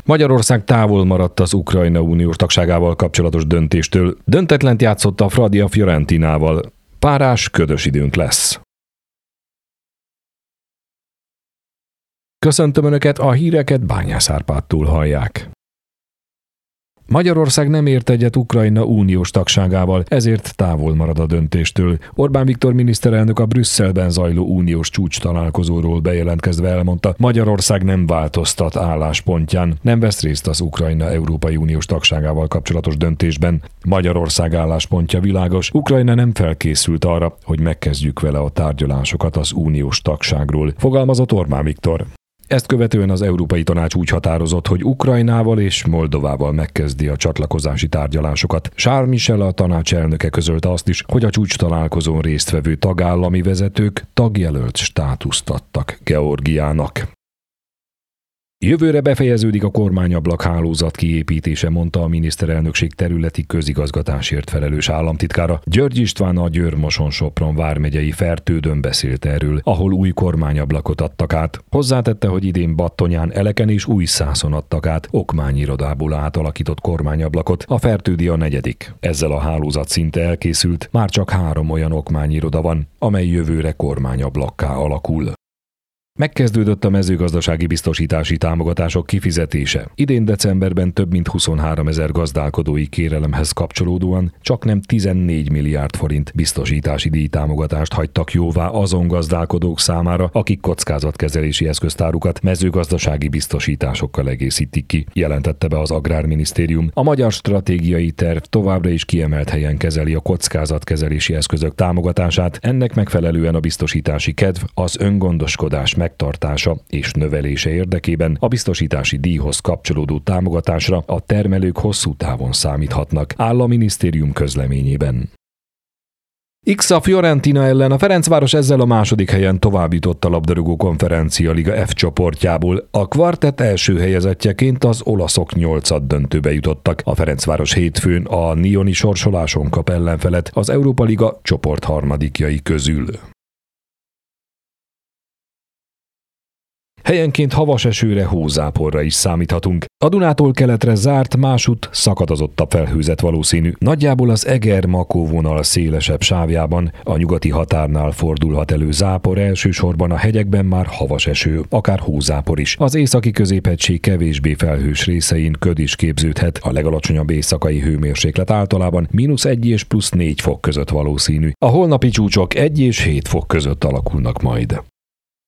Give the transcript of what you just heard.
Magyarország távol maradt az Ukrajna uniós tagságával kapcsolatos döntéstől. Döntetlent játszott a Fradi a Fiorentinával. Párás, ködös időnk lesz. Köszöntöm Önöket, a híreket Bányász Árpádtól hallják. Magyarország nem ért egyet Ukrajna uniós tagságával, ezért távol marad a döntéstől. Orbán Viktor miniszterelnök a Brüsszelben zajló uniós csúcs találkozóról bejelentkezve elmondta, Magyarország nem változtat álláspontján, nem vesz részt az Ukrajna Európai Uniós tagságával kapcsolatos döntésben. Magyarország álláspontja világos, Ukrajna nem felkészült arra, hogy megkezdjük vele a tárgyalásokat az uniós tagságról, fogalmazott Orbán Viktor. Ezt követően az Európai Tanács úgy határozott, hogy Ukrajnával és Moldovával megkezdi a csatlakozási tárgyalásokat. Charles Michel, a tanács elnöke közölte azt is, hogy a csúcs találkozón résztvevő tagállami vezetők tagjelölt státuszt adtak Georgiának. Jövőre befejeződik a kormányablak hálózat kiépítése, mondta a miniszterelnökség területi közigazgatásért felelős államtitkára. György István a Győr-Moson-Sopron vármegyei Fertődön beszélt erről, ahol új kormányablakot adtak át. Hozzátette, hogy idén Battonyán, Eleken és Újszászon adtak át okmányirodából átalakított kormányablakot, a fertődi a 4. Ezzel a hálózat szinte elkészült, már csak 3 olyan okmányiroda van, amely jövőre kormányablakká alakul. Megkezdődött a mezőgazdasági biztosítási támogatások kifizetése. Idén decemberben több mint 23 000 gazdálkodói kérelemhez kapcsolódóan csaknem 14 milliárd forint biztosítási díjtámogatást hagytak jóvá azon gazdálkodók számára, akik kockázatkezelési eszköztárukat mezőgazdasági biztosításokkal egészítik ki, jelentette be az Agrárminisztérium. A magyar stratégiai terv továbbra is kiemelt helyen kezeli a kockázatkezelési eszközök támogatását, ennek megfelelően a biztosítási kedv, az öngondoskodás megtartása és növelése érdekében a biztosítási díjhoz kapcsolódó támogatásra a termelők hosszú távon számíthatnak, áll a minisztérium közleményében. X a Fiorentina ellen, a Ferencváros ezzel a második helyen továbbjutott a labdarúgó konferencia liga F csoportjából. A kvartett első helyezettjeként az olaszok 8. döntőbe jutottak. A Ferencváros hétfőn a Nioni sorsoláson kap ellenfelet az Európa Liga csoport harmadikjai közül. Helyenként havas esőre, hózáporra is számíthatunk. A Dunától keletre zárt, másút szakadozottabb felhőzet valószínű. Nagyjából az Eger-Makó vonal szélesebb sávjában, a nyugati határnál fordulhat elő zápor, elsősorban a hegyekben már havas eső, akár hózápor is. Az északi középhegység kevésbé felhős részein köd is képződhet, a legalacsonyabb éjszakai hőmérséklet általában -1 és +4 fok között valószínű. A holnapi csúcsok 1 és 7 fok között alakulnak majd.